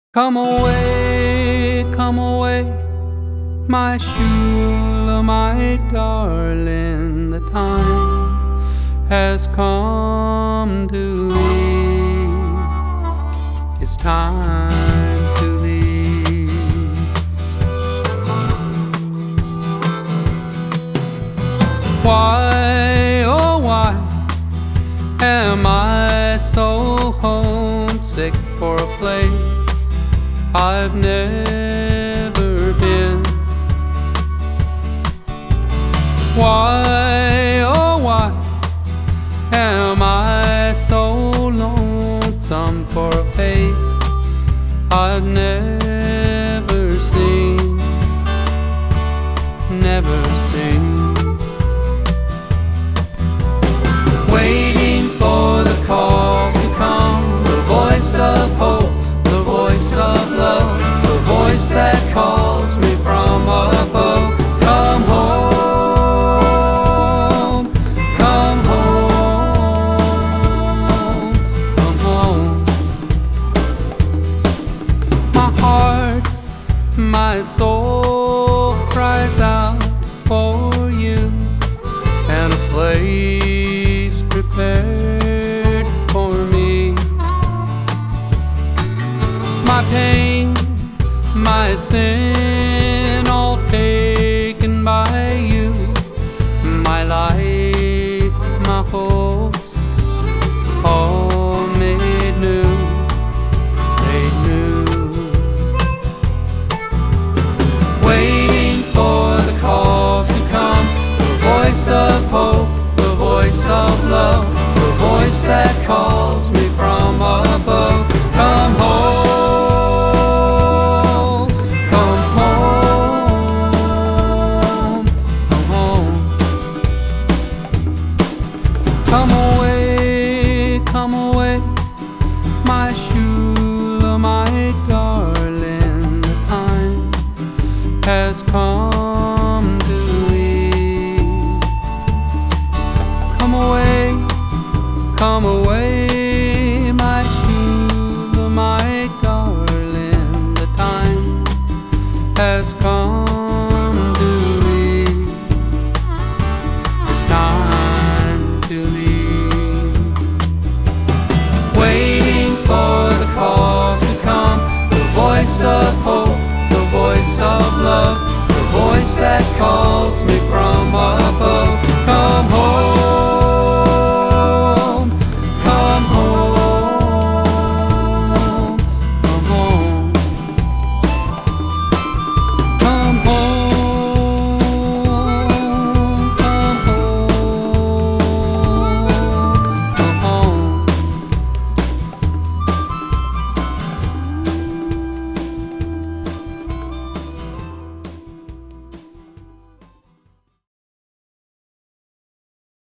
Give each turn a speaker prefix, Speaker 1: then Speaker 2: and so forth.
Speaker 1: Come away, my Shula, my darling. The time has come to leave. It's time to leave. Why, oh why, am I so homesick for a place I've never been? Why, oh why, am I so lonesome for a face I've never seen, never seen? Waiting for the call to come, the voice of hope, the voice of love, the voice that calls me from above. Come home, come home, come home. My heart, my soul cries out for you, and a place prepared for me. My pain, my sin